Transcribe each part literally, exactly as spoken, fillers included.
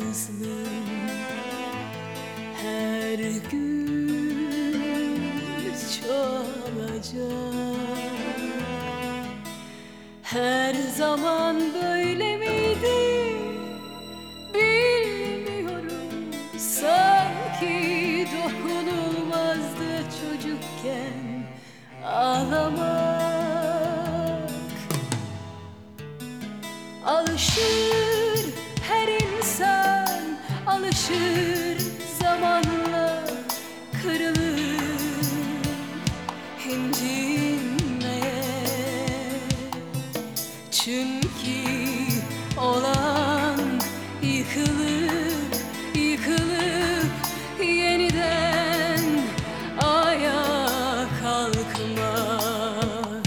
yalnızlığım her gün çoğalacak. Her zaman böyle miydi bilmiyorum. Sanki dokunulmazdı çocukken ağlamak. Alışır her insan, alışır zamanla, kırılır incinmeye. Çünkü olan yıkılıp yıkılıp yeniden ayağa kalkmak.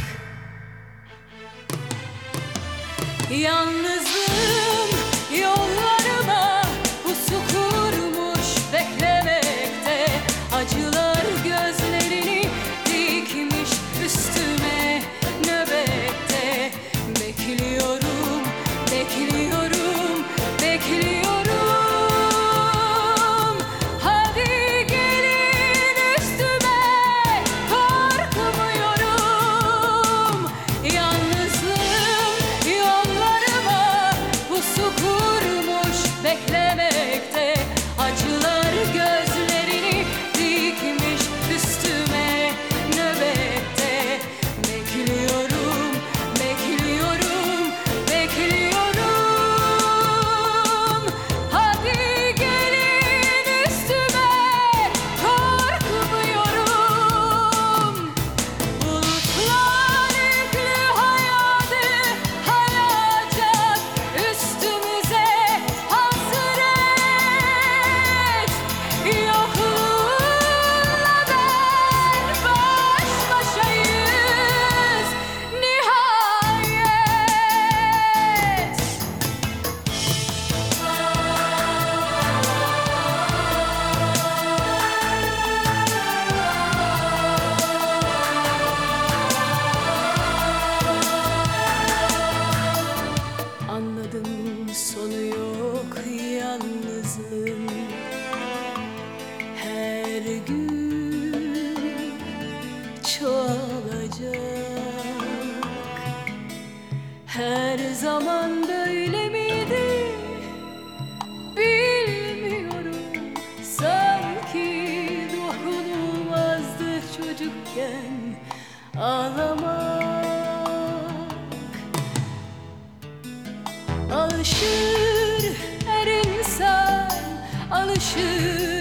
Yalnızlığım yollarıma pusu kurmuş beklemekte. Acılar gözlerini dikmiş üstüme nöbette. Bekliyorum, bekliyorum, bekliyorum. Hadi gelin üstüme, korkmuyorum. Yalnızlığım yollarıma pusu kurmuş beklemekte. Acılar gözlerini dikmiş üstüme nöbette. Bekliyorum, bekliyorum, bekliyorum. Hadi gelin üstüme, korkmuyorum. Bulutlar yüklü hayatı hayacak üstümüze hasret. Yokluğunla ben baş başayız nihayet. Anladım, sonu yok yalnızlığın. Her gün çoğalacak. Her zaman böyle miydi bilmiyorum. Sanki dokunulmazdı çocukken ağlamak. Alışır her insan, alışır